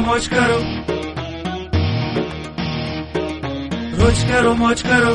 मौज करो, रोज करो मौज करो।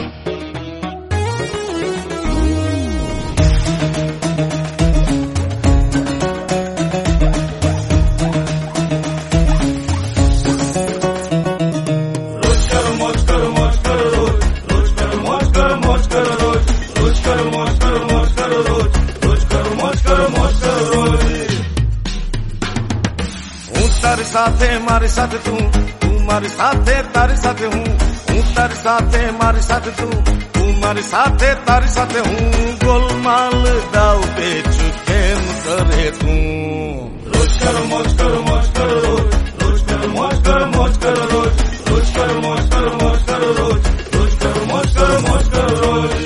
तारे साथे मारे साथ तू मारे साथे तारे साथे हूँ तारे साथे मारे साथ तू मारे साथे तारे साथे हूँ। गोलमाल दाव पेच खेम करे तू। रोज करो मौज करो मौज करो रोज करो मौज करो मौज करो रोज करो मौज करो मौज करो रोज करो मौज करो मौज करो रोज।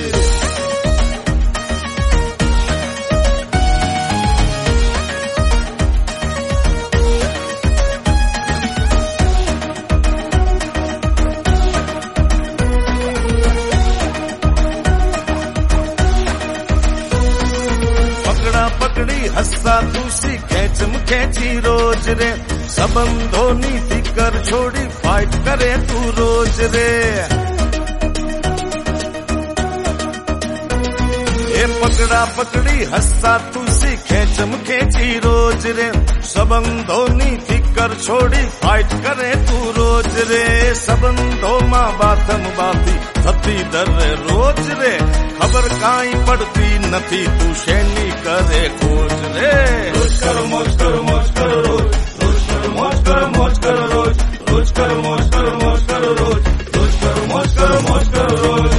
पकड़ी हस्सा दूसी खेचम खेची रोज रे संबंधों नी फिकर छोड़ी फाइट करे तू रोज रे। ए पकड़ा पकड़ी हस्सा दूसी खेचम खेची रोज रे संबंधों नी फिकर छोड़ी फाइट करे तू रोज रे। संबंधों मां बाथम बाती थती दर रोज रे खबर काई पड़ती नथी तू शेनी करे खोज रे। रोज करो मौज करो मौज करो रोज करो मौज करो मौज करो रोज करो मौज करो मौज करो रोज करो मौज करो मौज करो रोज।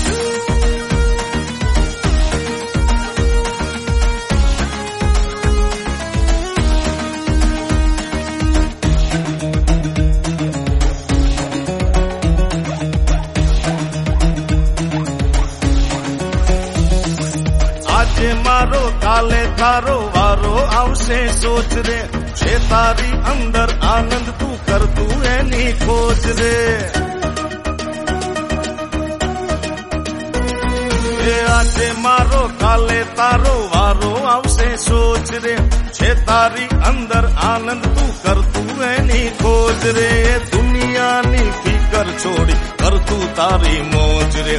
આજે મારો કાલે તારો વારો આવશે સોચ રે છે તારી અંદર આનંદ તું કરતું એની ખોજ રે। આજે મારો કાલે તારો વારો આવશે સોચ રે છે તારી અંદર આનંદ તું કરતું એની ખોજ રે। દુનિયાની ફિકર છોડી કરતું તારી મોજ રે